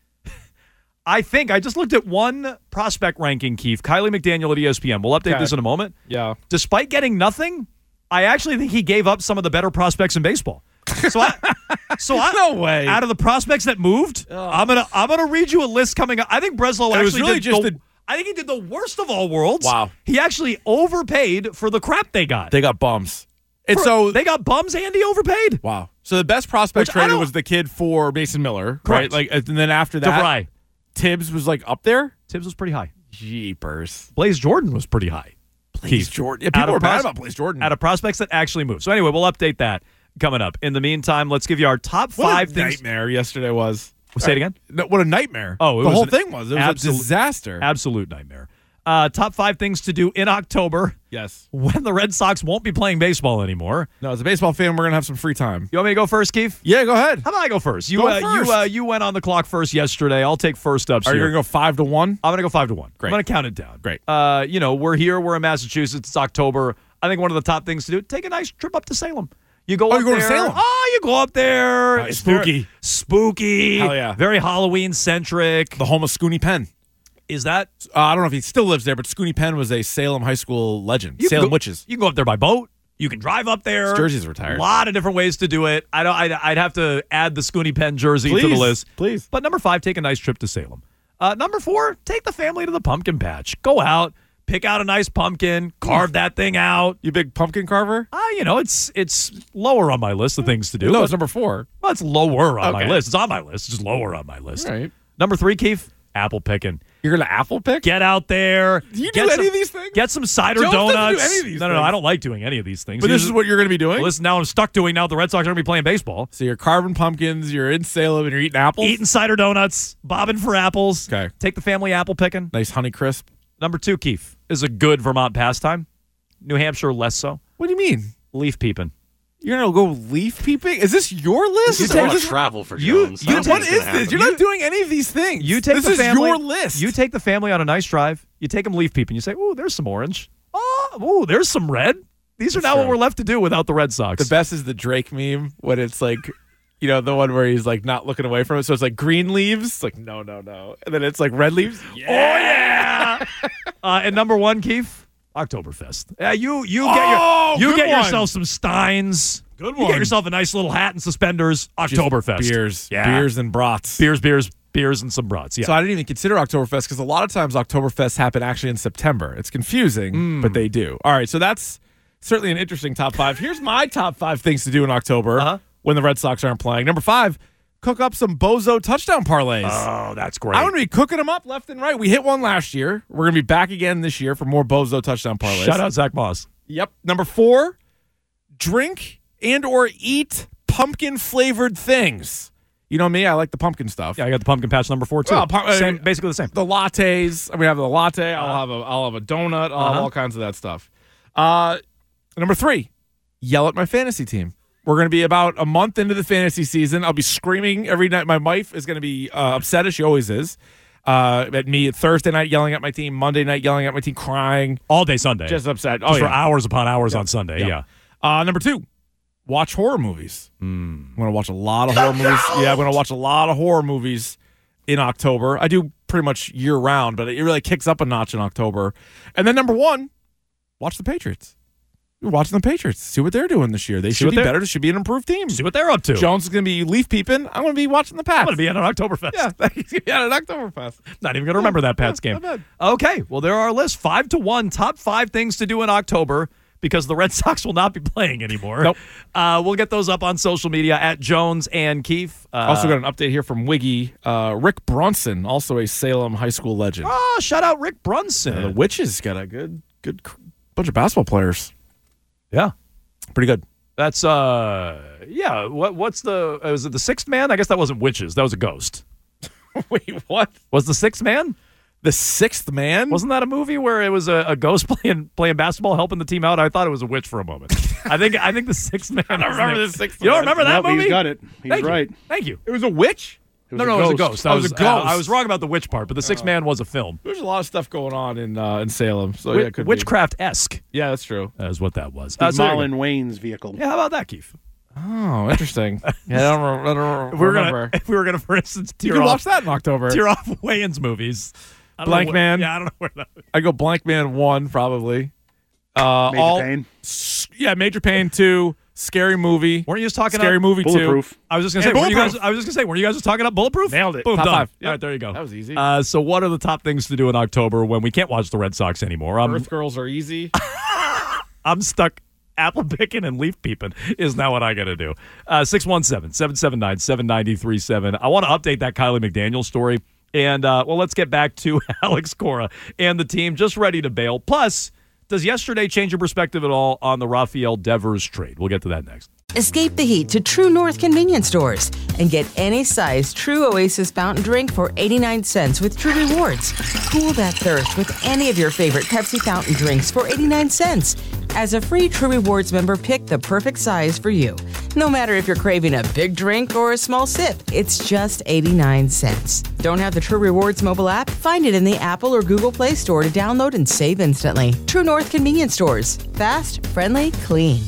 I think I just looked at one prospect ranking, Keith. Kylie McDaniel at E S P N. We'll update Okay. this in a moment. Yeah. Despite getting nothing, I actually think he gave up some of the better prospects in baseball. So I, so I, no way. Out of the prospects that moved, oh. I'm gonna I'm gonna read you a list coming up. I think Breslow actually it was really did just the, the, I think he did the worst of all worlds. Wow. He actually overpaid for the crap they got. They got bums. And for, so they got bums and he overpaid. Wow. So the best prospect Which traded was the kid for Mason Miller, Correct. right? Like, and then after that, DeVry. Tibbs was like up there. Tibbs was pretty high. Jeepers. Blaze Jordan was pretty high. Blaze Keith. Jordan. Yeah, people Out were of mad pros- about Blaze Jordan. Out of prospects that actually moved. So anyway, we'll update that coming up. In the meantime, let's give you our top what five a things. nightmare yesterday was. Say it again. No, what a nightmare. Oh, it the was whole an thing was. It was absolute, a disaster. Absolute nightmare. Uh, top five things to do in October. Yes. When the Red Sox won't be playing baseball anymore. No, as a baseball fan, we're gonna have some free time. You want me to go first, Keith? Yeah, go ahead. How about I go first? You Go uh, first. you uh, you went on the clock first yesterday. I'll take first ups Are you here. gonna go five to one? I'm gonna go five to one. Great. I'm gonna count it down. Great. Uh, you know, we're here. We're in Massachusetts. It's October. I think one of the top things to do: take a nice trip up to Salem. You go Oh, up you're going there. to Salem? Oh, you go up there. Uh, It's spooky. very spooky. Hell yeah. Very Halloween centric. The home of Scooney Penn. Is that? Uh, I don't know if he still lives there, but Scooney Penn was a Salem high school legend. You can Salem go- Witches. You can go up there by boat. You can drive up there. His jersey's retired. A lot of different ways to do it. I don't. I'd, I'd have to add the Scooney Penn jersey Please, to the list. please. But number five, take a nice trip to Salem. Uh, number four, take the family to the pumpkin patch. Go out, pick out a nice pumpkin, carve that thing out. You big pumpkin carver? Uh, you know, it's it's lower on my list of things to do. No, but- it's number four. Well, it's lower on my Okay. list. It's on my list. It's just lower on my list. All right. Number three, Keith, apple picking. You're gonna apple pick? Get out there. Do you get do any some, of these things? Get some cider Jones doesn't do donuts. any of these no, no, no. things. I don't like doing any of these things. But this Usually- is what you're gonna be doing? Well, listen, now I'm stuck doing now the Red Sox are going to be playing baseball. So you're carving pumpkins, you're in Salem, and you're eating apples? Eating cider donuts, bobbing for apples. Okay. Take the family apple picking. Nice Honey Crisp. Number two, Keith, is a good Vermont pastime. New Hampshire, less so. What do you mean? Leaf peeping. You're gonna go leaf peeping? Is this your list? You Is don't this- want to travel for you- Jones. you I don't What think is it's gonna this? You're happen. not doing any of these things. You take this the is family, your list. You take the family on a nice drive. You take them leaf peeping. You say, "Ooh, there's some orange. Oh, ooh, there's some red." These are That's now what true. we're left to do without the Red Sox. The best is the Drake meme when it's like, you know, the one where he's like not looking away from it. So it's like green leaves. It's like, no, no, no. And then it's like red leaves. Oh yeah. uh, and number one, Keith, Oktoberfest. Yeah, you you get Oh, your, you good get one. yourself some Steins. Good You one. get yourself a nice little hat and suspenders. Just Oktoberfest. Beers. Yeah. Beers and brats. beers, beers, beers, and some brats. Yeah. So I didn't even consider Oktoberfest because a lot of times Oktoberfest happen actually in September. It's confusing, Mm. but they do. All right, so that's certainly an interesting top five. Here's my top five things to do in October Uh-huh. when the Red Sox aren't playing. Number five, cook up some bozo touchdown parlays. Oh, that's great. I'm going to be cooking them up left and right. We hit one last year. We're going to be back again this year for more bozo touchdown parlays. Shout out Zach Moss. Yep. Number four, drink and or eat pumpkin-flavored things. You know me, I like the pumpkin stuff. Yeah, I got the pumpkin patch number four, too. Well, pu- same, basically the same. The lattes. I'm going to have the latte. I'll Uh, have a I'll have a donut. I'll uh-huh. have all kinds of that stuff. Uh, number three, yell at my fantasy team. We're going to be about a month into the fantasy season. I'll be screaming every night. My wife is going to be uh, upset, as she always is, uh, at me Thursday night yelling at my team, Monday night yelling at my team, crying. All day Sunday. Just upset. Just oh, for yeah. hours upon hours Yep. on Sunday, Yep. yeah. Uh, number two, watch horror movies. Mm. I'm going to watch a lot of horror movies. Yeah, I'm going to watch a lot of horror movies in October. I do pretty much year-round, but it really kicks up a notch in October. And then number one, watch the Patriots. You're watching the Patriots. See what they're doing this year. They See should be what they're- better. They should be an improved team. See what they're up to. Jones is going to be leaf peeping. I'm going to be watching the Pats. I'm going to be at an Oktoberfest. Yeah, he's going to be at an Oktoberfest. Not even going to remember that Pats game. Not bad. Okay, well, there are our list. Five to one, top five things to do in October because the Red Sox will not be playing anymore. Nope. Uh, we'll get those up on social media at Jones and Keefe. Uh, Also got an update here from Wiggy. Uh, Rick Brunson, also a Salem high school legend. Oh, shout out Rick Brunson. Uh, the Witches got a good, good c- bunch of basketball players. Yeah. Pretty good. That's, uh, yeah, what? what's the, uh, was it the Sixth Man? I guess that wasn't Witches. That was a ghost. Wait, what? Was the Sixth Man? The Sixth Man? Wasn't that a movie where it was a, a ghost playing playing basketball, helping the team out? I thought it was a witch for a moment. I think I think the Sixth Man. I don't remember the Sixth You don't Man. remember that Nope, movie? he's got it. He's Thank right. You. Thank you. It was a witch? It No, was no, a it was a ghost. ghost. Oh, I it was was a ghost. uh, I was wrong about the witch part, but the Sixth Man was a film. There's a lot of stuff going on in uh, in Salem. So Wi- yeah, it could be. Witchcraft-esque Yeah, that's true. is what that was. Uh, Steve so there you Marlon Wayne's vehicle. go. Yeah, how about that, Keith? Oh, interesting. yeah, I don't, re- I don't If we were remember. gonna, if we were gonna, for instance, you tear can off, watch that in October. tear off Wayans movies. I don't Blank know where- Man. Yeah, I don't know where that. I go Blank Man one probably. Uh, Major all, Payne. s- Yeah, Major Payne two. Scary movie. Weren't you just talking Scary up, movie two. Bulletproof. I was just gonna say, And were you guys, Bulletproof. I was just gonna say, were you guys just talking up Bulletproof? Nailed it. Boom, Top done. five. All right, Yep. there you go. That was easy. Uh, so, what are the top things to do in October when we can't watch the Red Sox anymore? I'm Earth Girls are easy. I'm stuck. Apple picking and leaf peeping is now what I got to do. Uh, six one seven, seven seven nine, seven nine three seven. I want to update that Kylie McDaniel story. And, uh, well, let's get back to Alex Cora and the team just ready to bail. Plus, does yesterday change your perspective at all on the Rafael Devers trade? We'll get to that next. Escape the heat to True North convenience stores and get any size True Oasis fountain drink for eighty-nine cents with True Rewards. Cool that thirst with any of your favorite Pepsi fountain drinks for eighty-nine cents. As a free True Rewards member, pick the perfect size for you. No matter if you're craving a big drink or a small sip, it's just eighty-nine cents. Don't have the True Rewards mobile app? Find it in the Apple or Google Play Store to download and save instantly. True North convenience stores. Fast, friendly, clean.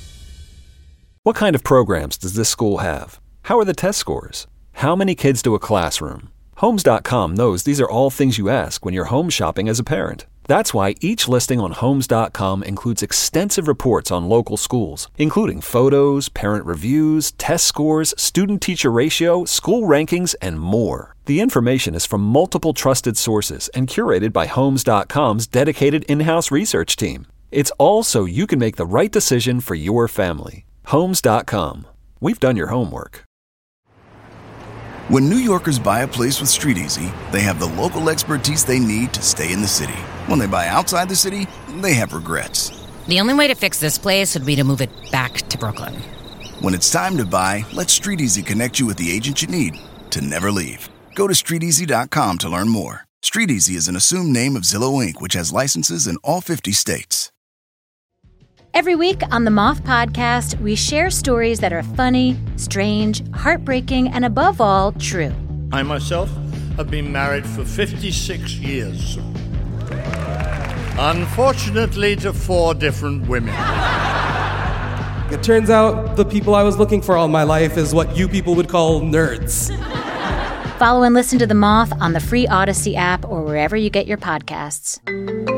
What kind of programs does this school have? How are the test scores? How many kids do a classroom? Homes dot com knows these are all things you ask when you're home shopping as a parent. That's why each listing on Homes dot com includes extensive reports on local schools, including photos, parent reviews, test scores, student-teacher ratio, school rankings, and more. The information is from multiple trusted sources and curated by Homes dot com's dedicated in-house research team. It's all so you can make the right decision for your family. Homes dot com. We've done your homework. When New Yorkers buy a place with StreetEasy, they have the local expertise they need to stay in the city. When they buy outside the city, they have regrets. The only way to fix this place would be to move it back to Brooklyn. When it's time to buy, let StreetEasy connect you with the agent you need to never leave. Go to street easy dot com to learn more. StreetEasy is an assumed name of Zillow Incorporated, which has licenses in all fifty states. Every week on the Moth Podcast, we share stories that are funny, strange, heartbreaking, and above all, true. I myself have been married for fifty-six years. Unfortunately, to four different women. It turns out the people I was looking for all my life is what you people would call nerds. Follow and listen to The Moth on the free Odyssey app or wherever you get your podcasts.